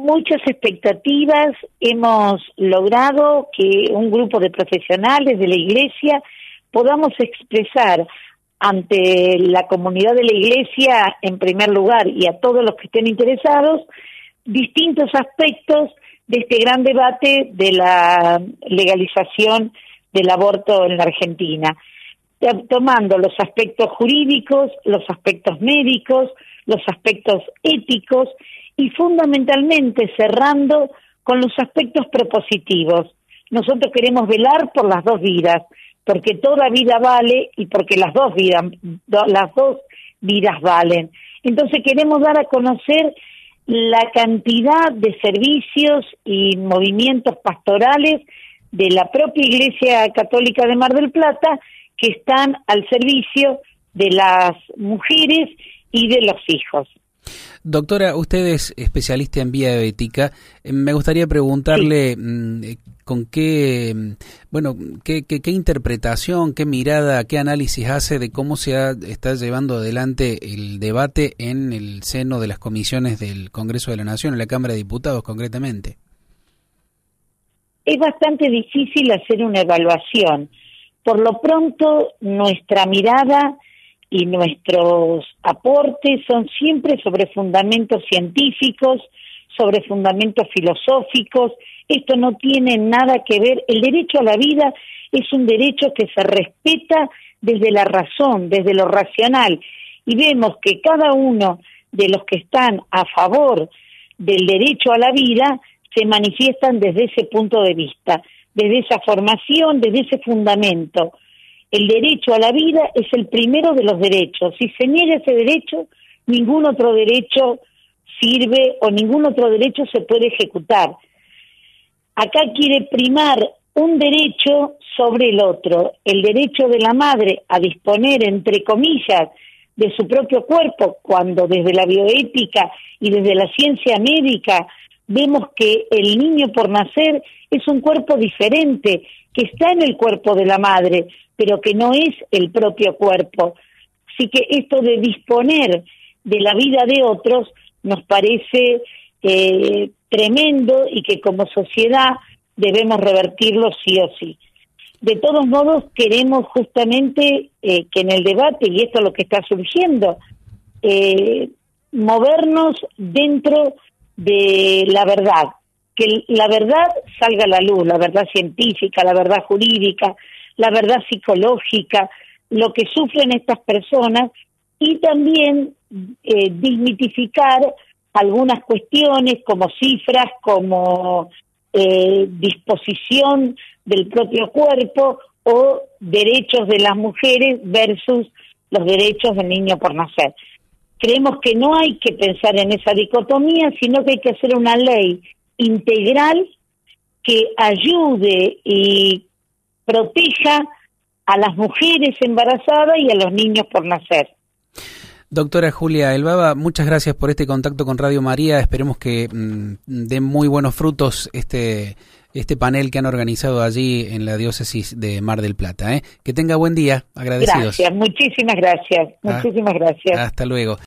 muchas expectativas. Hemos logrado que un grupo de profesionales de la Iglesia podamos expresar ante la comunidad de la Iglesia, en primer lugar, y a todos los que estén interesados, distintos aspectos de este gran debate de la legalización del aborto en la Argentina, tomando los aspectos jurídicos, los aspectos médicos, los aspectos éticos y fundamentalmente cerrando con los aspectos propositivos. Nosotros queremos velar por las dos vidas, porque toda vida vale y porque las dos vidas valen. Entonces queremos dar a conocer la cantidad de servicios y movimientos pastorales de la propia Iglesia Católica de Mar del Plata que están al servicio de las mujeres y de los hijos. Doctora, usted es especialista en bioética. Me gustaría preguntarle con qué interpretación, qué mirada, qué análisis hace de cómo está llevando adelante el debate en el seno de las comisiones del Congreso de la Nación, en la Cámara de Diputados concretamente. Es bastante difícil hacer una evaluación. Por lo pronto, nuestra mirada y nuestros aportes son siempre sobre fundamentos científicos, sobre fundamentos filosóficos. Esto no tiene nada que ver. El derecho a la vida es un derecho que se respeta desde la razón, desde lo racional. Y vemos que cada uno de los que están a favor del derecho a la vida se manifiestan desde ese punto de vista, desde esa formación, desde ese fundamento. El derecho a la vida es el primero de los derechos. Si se niega ese derecho, ningún otro derecho sirve o ningún otro derecho se puede ejecutar. Acá quiere primar un derecho sobre el otro, el derecho de la madre a disponer, entre comillas, de su propio cuerpo, cuando desde la bioética y desde la ciencia médica vemos que el niño por nacer es un cuerpo diferente, que está en el cuerpo de la madre, pero que no es el propio cuerpo. Así que esto de disponer de la vida de otros nos parece tremendo y que como sociedad debemos revertirlo sí o sí. De todos modos, queremos justamente que en el debate, y esto es lo que está surgiendo, movernos dentro de la verdad, que la verdad salga a la luz, la verdad científica, la verdad jurídica, la verdad psicológica, lo que sufren estas personas, y también desmitificar algunas cuestiones como cifras, como disposición del propio cuerpo o derechos de las mujeres versus los derechos del niño por nacer. Creemos que no hay que pensar en esa dicotomía, sino que hay que hacer una ley integral que ayude y proteja a las mujeres embarazadas y a los niños por nacer. Doctora Julia Elbaba, muchas gracias por este contacto con Radio María. Esperemos que dé muy buenos frutos este panel que han organizado allí en la diócesis de Mar del Plata. Que tenga buen día, agradecidos. Gracias, muchísimas gracias. Muchísimas gracias. Hasta luego.